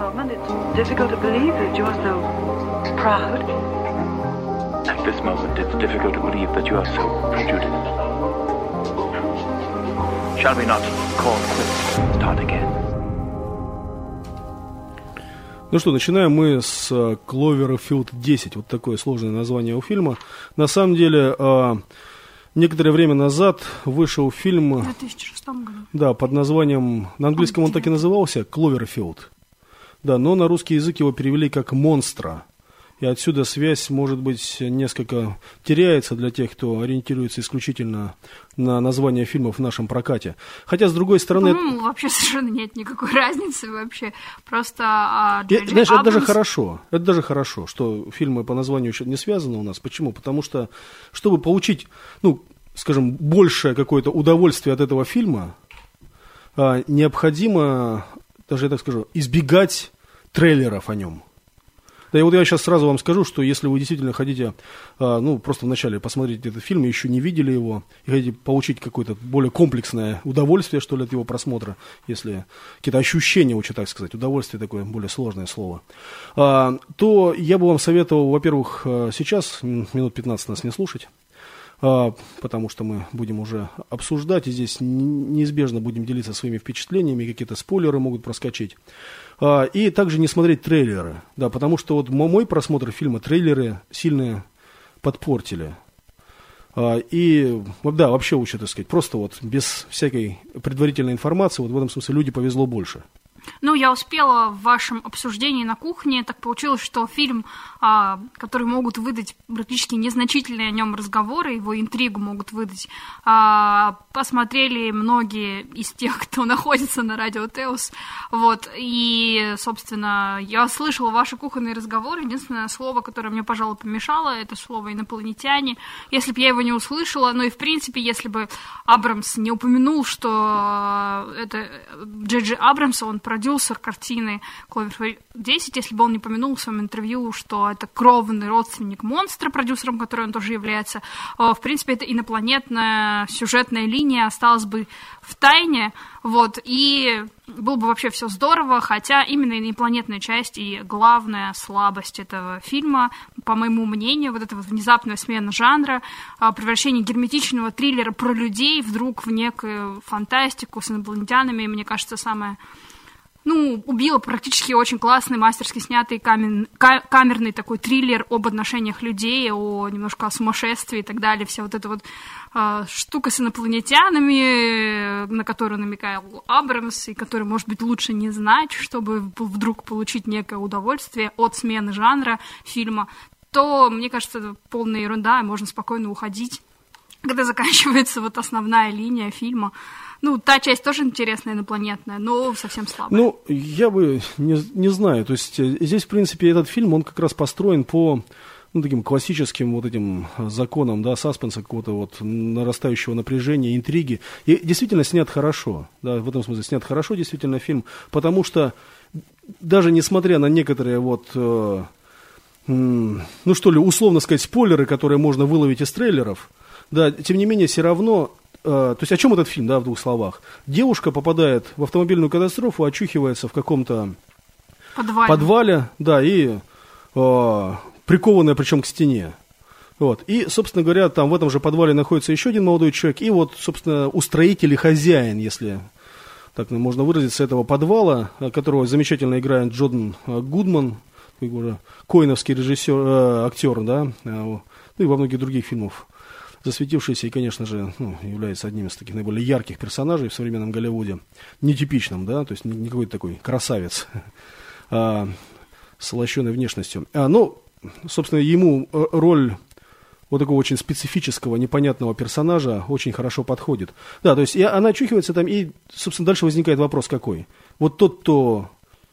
moment, it's difficult to believe that you're so proud. At this moment, it's difficult to believe that you are so prejudiced. Shall we not call quits and start again? Ну что, начинаем мы с Cloverfield 10. Вот такое сложное название у фильма. На самом деле, некоторое время назад вышел фильм... В 2006 году. Да, под названием... На английском он так и назывался, Cloverfield. Да, но на русский язык его перевели как «Монстра». И отсюда связь, может быть, несколько теряется для тех, кто ориентируется исключительно на название фильмов в нашем прокате. Хотя, с другой стороны... По-моему, вообще совершенно нет никакой разницы вообще. Просто знаешь, это даже хорошо. Это даже хорошо, что фильмы по названию еще не связаны у нас. Почему? Потому что, чтобы получить, скажем, большее какое-то удовольствие от этого фильма, необходимо, даже я так скажу, избегать трейлеров о нем. Да, и вот я сейчас сразу вам скажу, что если вы действительно хотите, просто вначале посмотреть этот фильм, еще не видели его, и хотите получить какое-то более комплексное удовольствие, что ли, от его просмотра, если какие-то ощущения, лучше так сказать, удовольствие такое более сложное слово, то я бы вам советовал, во-первых, сейчас минут 15 нас не слушать, потому что мы будем уже обсуждать, и здесь неизбежно будем делиться своими впечатлениями, какие-то спойлеры могут проскочить. И также не смотреть трейлеры, да, потому что вот мой просмотр фильма трейлеры сильно подпортили. И, да, вообще лучше, так сказать, просто вот без всякой предварительной информации, вот в этом смысле люди повезло больше. Я успела в вашем обсуждении на кухне, так получилось, что фильм, который могут выдать практически незначительные о нем разговоры, его интригу могут выдать, посмотрели многие из тех, кто находится на Радио Теос, вот, и, собственно, я слышала ваши кухонные разговоры, единственное слово, которое мне, пожалуй, помешало, это слово «инопланетяне», если бы я его не услышала, и, в принципе, если бы Абрамс не упомянул, что это Джей Абрамс, он продюсер картины Cloverfield 10, если бы он не помянул в своем интервью, что это кровный родственник монстра, продюсером которой он тоже является, в принципе, это инопланетная сюжетная линия осталась бы в тайне, вот, и было бы вообще все здорово, хотя именно инопланетная часть и главная слабость этого фильма, по моему мнению, вот эта вот внезапная смена жанра, превращение герметичного триллера про людей вдруг в некую фантастику с инопланетянами, мне кажется, самое... убила практически очень классный, мастерски снятый камерный такой триллер об отношениях людей, немножко о сумасшествии и так далее. Вся вот эта вот штука с инопланетянами, на которую намекал Абрамс, и которую, может быть, лучше не знать, чтобы вдруг получить некое удовольствие от смены жанра фильма, то, мне кажется, это полная ерунда, и можно спокойно уходить, когда заканчивается вот основная линия фильма. Та часть тоже интересная, инопланетная, но совсем слабая. Я бы не знаю. То есть здесь, в принципе, этот фильм, он как раз построен по таким классическим вот этим законам, да, саспенса, какого-то вот нарастающего напряжения, интриги. И действительно снят хорошо. Да, в этом смысле снят хорошо действительно фильм, потому что даже несмотря на некоторые условно сказать, спойлеры, которые можно выловить из трейлеров, да, тем не менее, все равно... То есть о чем этот фильм, да, в двух словах? Девушка попадает в автомобильную катастрофу, очухивается в каком-то подвале, да, и прикованная причем к стене. Вот. И, собственно говоря, там в этом же подвале находится еще один молодой человек, и вот, собственно, устроитель и хозяин, если так можно выразиться, этого подвала, которого замечательно играет Джон Гудман, коэновский режиссер, актер, да, и во многих других фильмах засветившийся и, конечно же, является одним из таких наиболее ярких персонажей в современном Голливуде. Нетипичным, да, то есть не какой-то такой красавец с лощеной внешностью. Собственно, ему роль вот такого очень специфического, непонятного персонажа очень хорошо подходит. Да, то есть она очухивается там, и, собственно, дальше возникает вопрос какой. Вот тот, кто...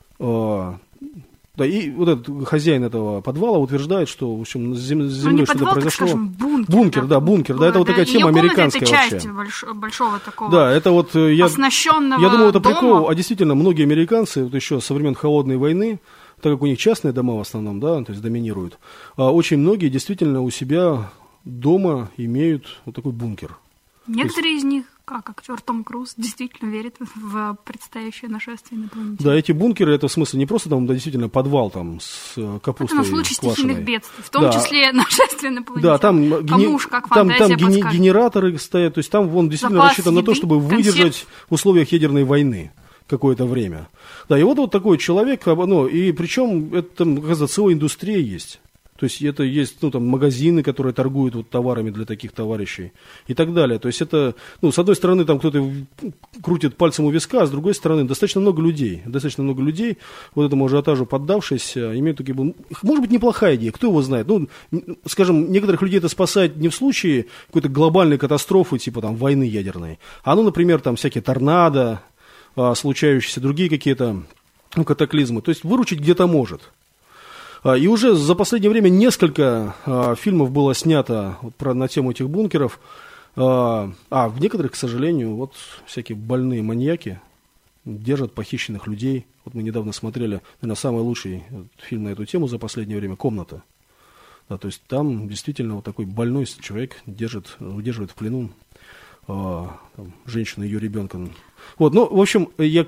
Да, и вот этот хозяин этого подвала утверждает, что, в общем, с землей что-то произошло. Скажем, бункер, да, это вот такая тема американская вообще. Это часть большого такого да, это вот, оснащенного я думаю, это дома. прикол, а действительно, многие американцы, вот еще со времен Холодной войны, так как у них частные дома в основном, да, то есть доминируют, очень многие действительно у себя дома имеют вот такой бункер. Некоторые из них как актер Том Круз действительно верит в предстоящее нашествие инопланетян. Да, эти бункеры, это в смысле не просто там, да, действительно подвал там с капустой это на случай квашеной. стихийных бедствий, в том числе нашествие инопланетян. Да, там, Кому уж как фантазия подскажет. генераторы стоят, то есть там вон действительно Запас рассчитан на то, еды, чтобы выдержать в условиях ядерной войны какое-то время. Да, и вот такой человек, ну, и причем это там, оказывается, целая индустрия есть. То есть это есть, ну, там, магазины, которые торгуют вот товарами для таких товарищей и так далее. То есть это, ну, с одной стороны, там кто-то крутит пальцем у виска, а с другой стороны, достаточно много людей, вот этому ажиотажу поддавшись, имеют такие, может быть, неплохая идея, кто его знает. Ну, скажем, некоторых людей это спасает не в случае какой-то глобальной катастрофы, типа там войны ядерной, а, ну, например, там всякие торнадо, случающиеся другие какие-то, ну, катаклизмы. То есть выручить где-то может. И уже за последнее время несколько фильмов было снято на тему этих бункеров. В некоторых, к сожалению, вот всякие больные маньяки держат похищенных людей. Вот мы недавно смотрели, наверное, самый лучший фильм на эту тему за последнее время «Комната». Да, то есть там действительно вот такой больной человек удерживает в плену женщину и ее ребенка. Вот, ну, в общем, здесь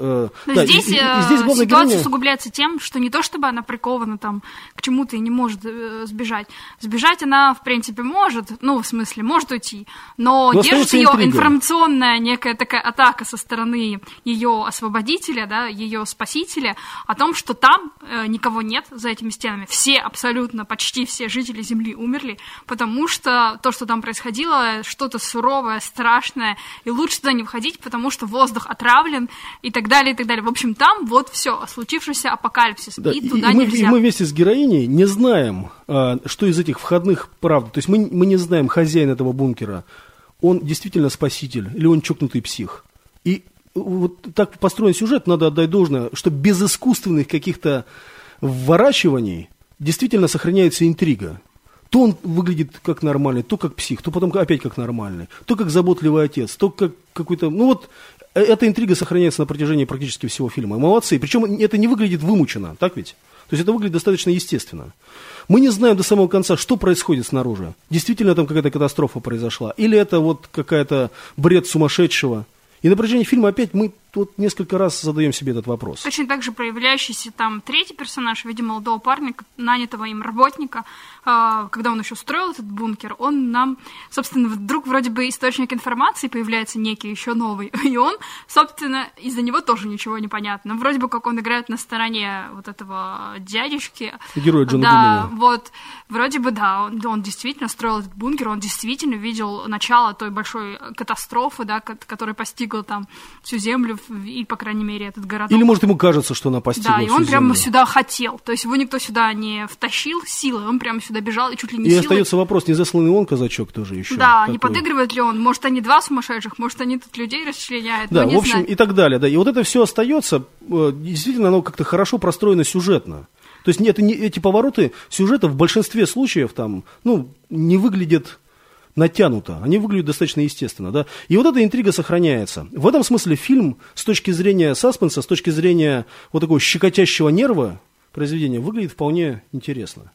ситуация героиня... усугубляется тем, что не то чтобы она прикована там к чему-то и не может сбежать. Сбежать она, в принципе, может, ну, в смысле, может уйти, но держит ее информационная некая такая атака со стороны ее освободителя, да, ее спасителя, о том, что там никого нет за этими стенами. Все, абсолютно, почти все жители Земли умерли, потому что то, что там происходило, что-то суровое, страшное, и лучше туда не входить, потому что воздух отравлен и так далее, и так далее. В общем, там вот все, случившийся апокалипсис, да, и туда нельзя. И мы вместе с героиней не знаем, что из этих входных правд. То есть мы не знаем, хозяин этого бункера, он действительно спаситель или он чокнутый псих. И вот так построен сюжет, надо отдать должное, что без искусственных каких-то вворачиваний действительно сохраняется интрига. То он выглядит как нормальный, то как псих, то потом опять как нормальный, то как заботливый отец, то как какой-то... Ну вот, эта интрига сохраняется на протяжении практически всего фильма. Молодцы. Причем это не выглядит вымученно, так ведь? То есть это выглядит достаточно естественно. Мы не знаем до самого конца, что происходит снаружи. Действительно там какая-то катастрофа произошла. Или это вот какая-то бред сумасшедшего. И на протяжении фильма опять мы тут несколько раз задаем себе этот вопрос. Точно так же проявляющийся там третий персонаж в виде молодого парня, нанятого им работника, когда он еще строил этот бункер, он нам, собственно, вдруг вроде бы источник информации появляется некий, еще новый, и он, собственно, из-за него тоже ничего не понятно. Вроде бы как он играет на стороне вот этого дядечки. Героя Джона Да, Гудмана. вот, вроде бы, да, он действительно строил этот бункер, он действительно видел начало той большой катастрофы, да, которая постигла там всю Землю, и, по крайней мере, этот городок. Или, может, ему кажется, что она постигла всю Да, и он прямо Землю. сюда хотел. То есть его никто сюда не втащил силой, он прямо сюда бежал и чуть ли не И силой. остается вопрос, не засланный он казачок тоже еще. Да, такой. не подыгрывает ли он? Может, они два сумасшедших, может, они тут людей расчленяют. Да, ну, не в общем, знаю. и так далее. Да. И вот это все остается, действительно, оно как-то хорошо простроено сюжетно. То есть эти повороты сюжета в большинстве случаев там, ну, не выглядят натянуто, они выглядят достаточно естественно, да, и вот эта интрига сохраняется. В этом смысле фильм с точки зрения саспенса, с точки зрения вот такого щекотящего нерва произведения выглядит вполне интересно.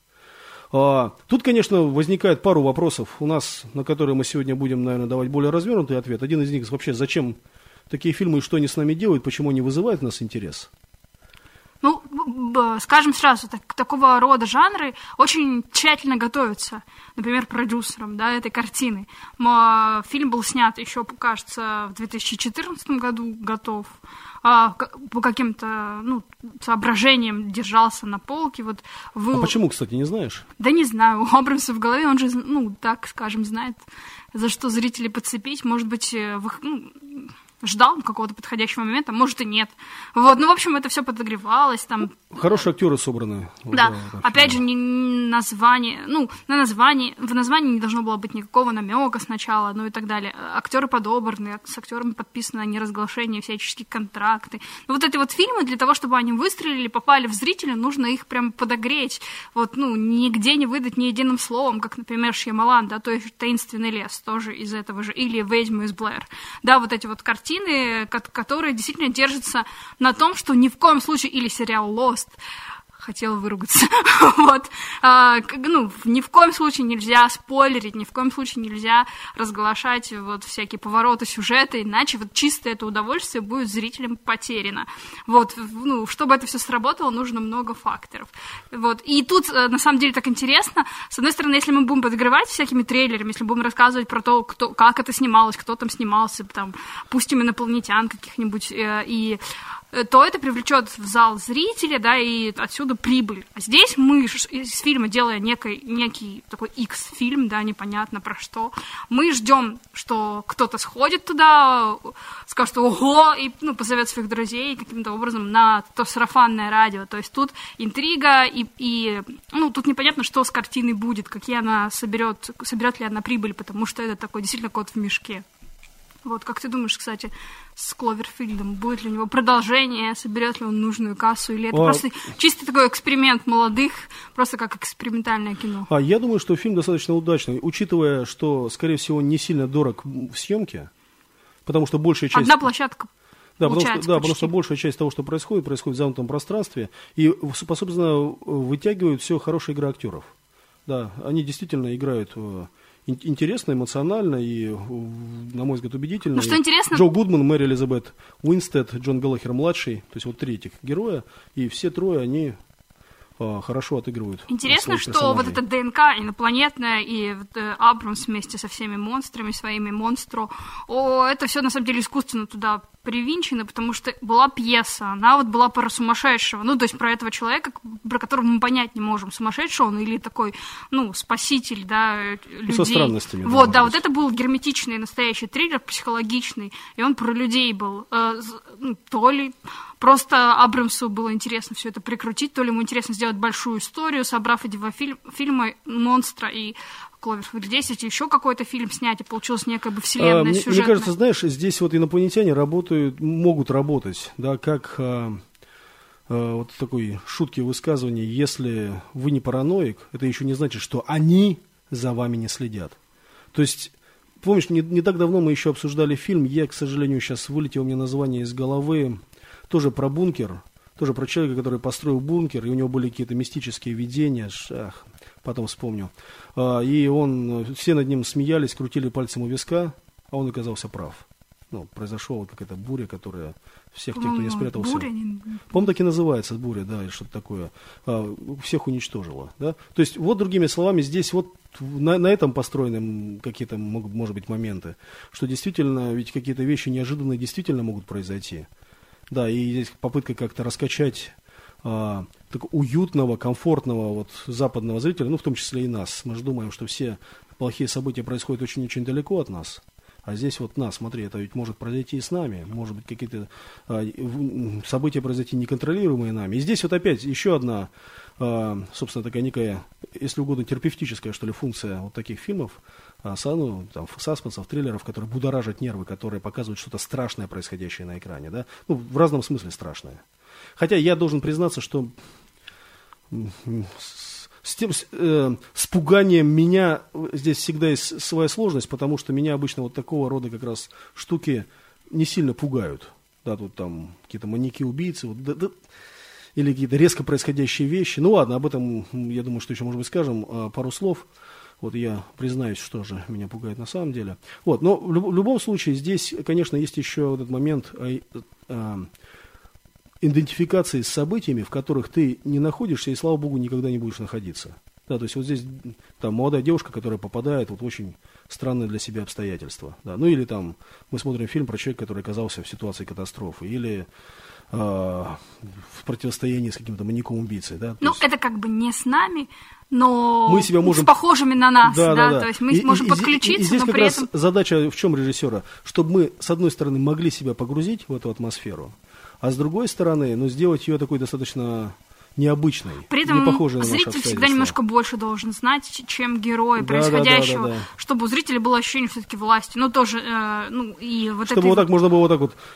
Тут, конечно, возникает пару вопросов у нас, на которые мы сегодня будем, наверное, давать более развернутый ответ. Один из них вообще, зачем такие фильмы и что они с нами делают, почему они вызывают у нас интерес? Ну, скажем сразу, такого рода жанры очень тщательно готовятся, например, продюсером, да, этой картины. Фильм был снят еще, кажется, в 2014 году, готов. По каким-то соображениям держался на полке. Вот А почему, кстати, не знаешь? Да не знаю, у Абрамса в голове, он же, так скажем, знает, за что зрителей подцепить. Может быть, ждал какого-то подходящего момента, может и нет. Вот, в общем, это все подогревалось. Там... Хорошие актеры собраны. Да, опять же, название, в названии не должно было быть никакого намека сначала, и так далее. Актеры подобраны, с актерами подписаны неразглашение, всяческие контракты. Вот эти вот фильмы, для того, чтобы они выстрелили, попали в зрителя, нужно их прям подогреть. Вот, нигде не выдать ни единым словом, как, например, Шьямалан, да, то есть «Таинственный лес», тоже из этого же, или «Ведьма из Блэр». Да, вот эти вот картины, которые действительно держатся на том, что ни в коем случае, или сериал «Lost», хотела выругаться. Вот. Ну, ни в коем случае нельзя спойлерить, ни в коем случае нельзя разглашать вот всякие повороты сюжета, иначе вот чисто это удовольствие будет зрителям потеряно. Вот. Ну, чтобы это все сработало, нужно много факторов. Вот. И тут, на самом деле, так интересно. С одной стороны, если мы будем подогревать всякими трейлерами, если будем рассказывать про то, как это снималось, кто там снимался, там, пустим инопланетян каких-нибудь, то это привлечет в зал зрителя, да, и отсюда прибыль. А здесь мы из фильма, делая некий такой X-фильм, да, непонятно про что, мы ждем, что кто-то сходит туда, скажет ого, и, ну, позовет своих друзей каким-то образом на то сарафанное радио. То есть тут интрига, и ну, тут непонятно, что с картиной будет, какие она соберет ли она прибыль, потому что это такой действительно кот в мешке. Вот, как ты думаешь, кстати, с Кловерфилдом, будет ли у него продолжение, соберет ли он нужную кассу, или это просто чисто такой эксперимент молодых, просто как экспериментальное кино? Я думаю, что фильм достаточно удачный, учитывая, что, скорее всего, не сильно дорог в съемке, потому что большая часть... Одна площадка. Да, потому что большая часть того, что происходит в замкнутом пространстве, и, собственно, вытягивают все хорошая игра актеров. Да, они действительно играют интересно, эмоционально и, на мой взгляд, убедительно. Ну, что интересно... Джо Гудман, Мэри Элизабет Уинстед, Джон Галлахер-младший, то есть вот 3 этих героя, и все 3, они хорошо отыгрывают. Интересно, что вот эта ДНК инопланетная и Абрамс вместе со всеми монстрами своими, Монстро, это все на самом деле искусственно туда привинчено, потому что была пьеса, она вот была про сумасшедшего, ну, то есть про этого человека, про которого мы понять не можем, сумасшедший он или такой, ну, спаситель, да, людей. Со странностями. Вот, да, вот это был герметичный настоящий триллер, психологичный, и он про людей был. То ли просто Абрамсу было интересно все это прикрутить, то ли ему интересно сделать большую историю, собрав эти 2 фильма «Монстра» и Кловерфилд 10, еще какой-то фильм снять, и получилась некая бы вселенная сюжетная. Мне кажется, знаешь, здесь вот инопланетяне могут работать, да, как вот такой шутки высказывания, если вы не параноик, это еще не значит, что они за вами не следят. То есть, помнишь, не так давно мы еще обсуждали фильм, к сожалению, сейчас вылетело мне название из головы, тоже про бункер, тоже про человека, который построил бункер, и у него были какие-то мистические видения, потом вспомню. И все над ним смеялись, крутили пальцем у виска, а он оказался прав. Ну, произошла какая-то буря, которая всех тех, кто не спрятался... Буря? По-моему, так и называется буря, да, или что-то такое. Всех уничтожила, да. То есть, вот другими словами, здесь вот на этом построены какие-то, может быть, моменты, что действительно, ведь какие-то вещи неожиданные действительно могут произойти. Да, и здесь попытка как-то раскачать такого уютного, комфортного вот западного зрителя, ну, в том числе и нас. Мы же думаем, что все плохие события происходят очень-очень далеко от нас. А здесь вот смотри, это ведь может произойти и с нами. Может быть, какие-то события произойти неконтролируемые нами. И здесь вот опять еще одна, собственно, такая некая, если угодно, терапевтическая, что ли, функция вот таких фильмов, саспенсов, триллеров, которые будоражат нервы, которые показывают что-то страшное, происходящее на экране. Да? Ну, в разном смысле страшное. Хотя я должен признаться, что с пуганием меня здесь всегда есть своя сложность, потому что меня обычно вот такого рода как раз штуки не сильно пугают. Да, тут там какие-то маньяки-убийцы, или какие-то резко происходящие вещи. Ну ладно, об этом, я думаю, что еще, может быть, скажем пару слов. Вот я признаюсь, что же меня пугает на самом деле. Вот, но в любом случае здесь, конечно, есть еще этот момент идентификации с событиями, в которых ты не находишься и, слава богу, никогда не будешь находиться. Да, то есть вот здесь там молодая девушка, которая попадает в очень странные для себя обстоятельства. Да. Ну или там мы смотрим фильм про человека, который оказался в ситуации катастрофы, или в противостоянии с каким-то маньяком-убийцей. Да. Ну, есть... это как бы не с нами, но мы себя можем... с похожими на нас. Да. То есть мы можем подключиться, и здесь но как при раз этом... задача в чем режиссера? Чтобы мы, с одной стороны, могли себя погрузить в эту атмосферу, а с другой стороны, сделать ее такой достаточно необычной, при этом не похожей на наши зритель всегда немножко больше должен знать, чем герой происходящего, да. Чтобы у зрителя было ощущение все-таки власти. Ну, тоже, и вот чтобы это... вот так можно было вот так вот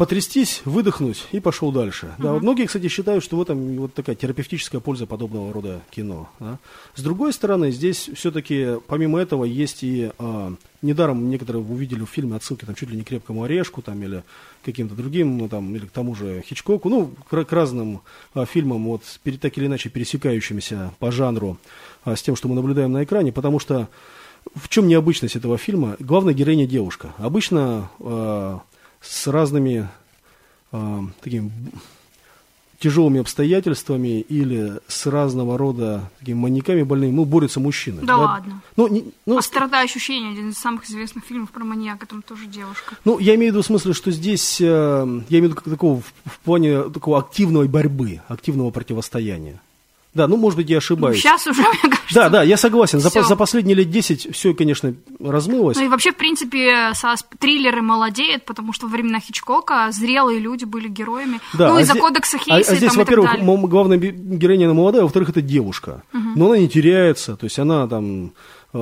потрястись, выдохнуть и пошел дальше. Да, вот многие, кстати, считают, что в этом вот такая терапевтическая польза подобного рода кино. Да. С другой стороны, здесь все-таки помимо этого есть и недаром некоторые увидели в фильме отсылки там, чуть ли не к «Крепкому орешку» там, или каким-то другим, ну, там, или к тому же Хичкоку, ну, к разным фильмам, вот, так или иначе пересекающимся по жанру с тем, что мы наблюдаем на экране, потому что в чем необычность этого фильма? Главная героиня девушка. Обычно с разными такими тяжелыми обстоятельствами или с разного рода такими маньяками больными, борются мужчины. Да ладно. «Острота ощущения», один из самых известных фильмов про маньяка, там тоже девушка. Ну, я имею в виду в смысле, что здесь, я имею в виду такого, в плане такого активной борьбы, активного противостояния. Да, ну, может быть, я ошибаюсь. Ну, сейчас уже, мне кажется. Да, я согласен. За последние лет 10 все, конечно, размылось. Ну и вообще, в принципе, триллеры молодеют, потому что во времена Хичкока зрелые люди были героями. Да, ну, из-за кодекса Хейса здесь, там, во-первых, и так далее. главная героиня она молодая, во-вторых, это девушка. Но она не теряется, то есть она там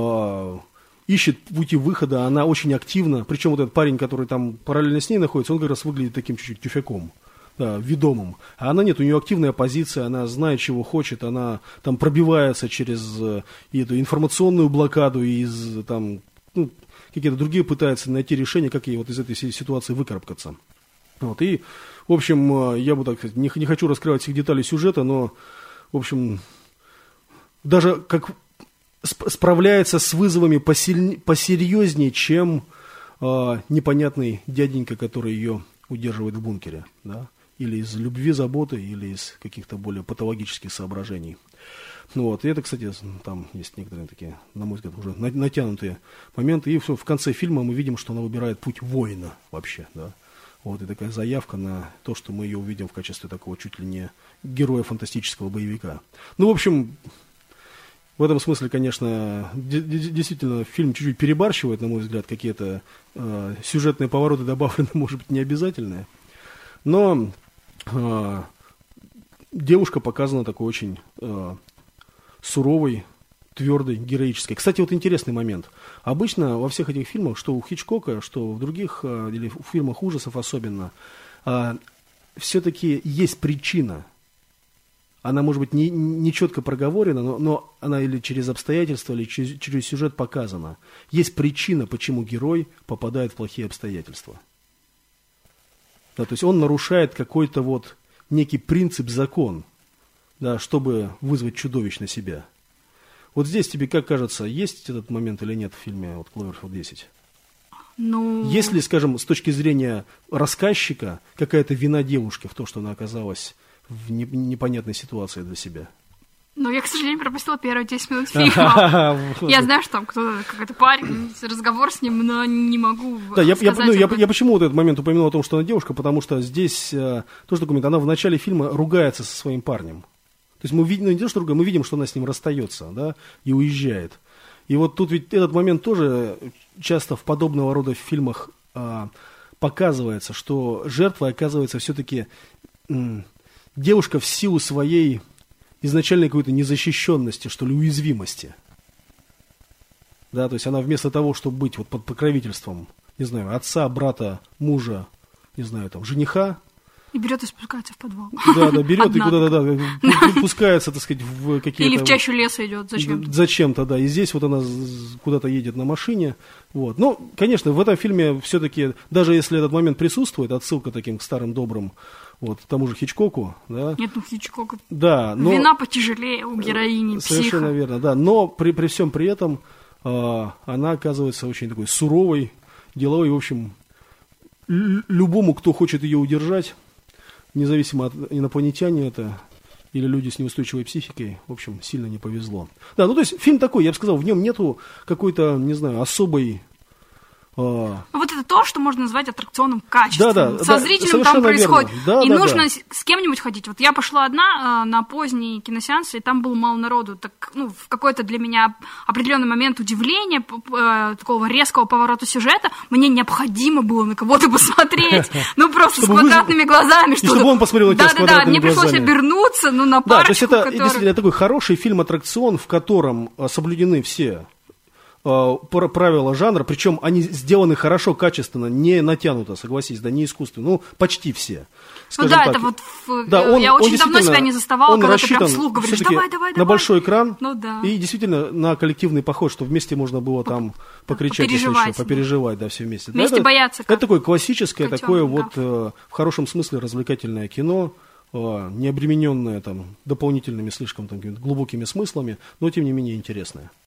ищет пути выхода, она очень активна. Причем вот этот парень, который там параллельно с ней находится, он как раз выглядит таким чуть-чуть тюфяком. Да, ведомым. А она нет, у нее активная позиция, она знает, чего хочет, она там пробивается через эту информационную блокаду, из там, ну, какие-то другие пытается найти решение, как ей вот из этой ситуации выкарабкаться. Вот, и, в общем, я бы так сказать, не хочу раскрывать всех деталей сюжета, но, в общем, даже как справляется с вызовами посерьезнее, чем непонятный дяденька, который ее удерживает в бункере, да. Или из любви, заботы, или из каких-то более патологических соображений. Ну вот, и это, кстати, там есть некоторые такие, на мой взгляд, уже натянутые моменты. И в конце фильма мы видим, что она выбирает путь воина вообще, да. Вот, и такая заявка на то, что мы ее увидим в качестве такого чуть ли не героя фантастического боевика. Ну, в общем, в этом смысле, конечно, действительно фильм чуть-чуть перебарщивает, на мой взгляд, какие-то сюжетные повороты добавлены, может быть, не обязательные. Но девушка показана такой очень суровой, твердой, героической. Кстати, вот интересный момент. Обычно во всех этих фильмах, что у Хичкока, что в других, или в фильмах ужасов особенно, все-таки есть причина. Она, может быть, не четко проговорена, но она или через обстоятельства, или через сюжет показана. Есть причина, почему герой попадает в плохие обстоятельства. Да, то есть он нарушает какой-то вот некий принцип, закон, да, чтобы вызвать чудовищ на себя. Вот здесь тебе, как кажется, есть этот момент или нет в фильме вот, «Кловерфилд 10»? Ну... Есть ли, скажем, с точки зрения рассказчика какая-то вина девушки в том, что она оказалась в непонятной ситуации для себя? Ну, я, к сожалению, пропустила первые 10 минут фильма. Я знаю, что там кто-то, какой-то парень, разговор с ним, но не могу сказать. Я почему вот этот момент упомянул о том, что она девушка, потому что здесь тоже документ, она в начале фильма ругается со своим парнем. То есть мы видим, ну, не то, что ругается, мы видим, что она с ним расстается, да, и уезжает. И вот тут ведь этот момент тоже часто в подобного рода фильмах показывается, что жертвой оказывается все-таки девушка в силу своей изначальной какой-то незащищенности, что ли, уязвимости. Да, то есть она вместо того, чтобы быть вот под покровительством, не знаю, отца, брата, мужа, не знаю, там, жениха. И берет и спускается в подвал. Да, берет и куда-то, пускается, так сказать, в какие-то... Или в чащу леса идет, зачем-то. Зачем-то, да. И здесь вот она куда-то едет на машине. Вот. Ну, конечно, в этом фильме все-таки, даже если этот момент присутствует, отсылка таким к старым добрым, вот, к тому же Хичкоку, да. Нет, ну Хичкока. Да, но... Вина потяжелее у героини, совершенно верно, да. Но при всем при этом она оказывается очень такой суровой, деловой, в общем, любому, кто хочет ее удержать, независимо от инопланетяне это или люди с неустойчивой психикой, в общем, сильно не повезло. Да, ну то есть фильм такой, я бы сказал, в нем нету какой-то, не знаю, особой... Вот это то, что можно назвать аттракционным качеством. Со зрителем там происходит. И нужно с кем-нибудь ходить. Вот я пошла одна на поздний киносеанс, и там было мало народу. Так, ну, в какой-то для меня определенный момент удивления, такого резкого поворота сюжета, мне необходимо было на кого-то посмотреть. Ну, просто с квадратными глазами. Чтобы он посмотрел на тебя с квадратными глазами. Да, мне пришлось обернуться, ну, на парочку. Да, то есть это действительно такой хороший фильм-аттракцион, в котором соблюдены все правила жанра, причем они сделаны хорошо, качественно, не натянуто, согласись, да, не искусственно, ну, почти все. Ну да, так. это вот, Да, я очень давно себя не заставала, когда ты прям вслух говоришь, давай. На большой экран, ну, да. И действительно на коллективный поход, что вместе можно было там покричать, попереживать, да, все вместе. Вместе бояться. Это такое классическое, котенок, такое вот в хорошем смысле развлекательное кино, не обремененное там дополнительными слишком там, глубокими смыслами, но тем не менее интересное.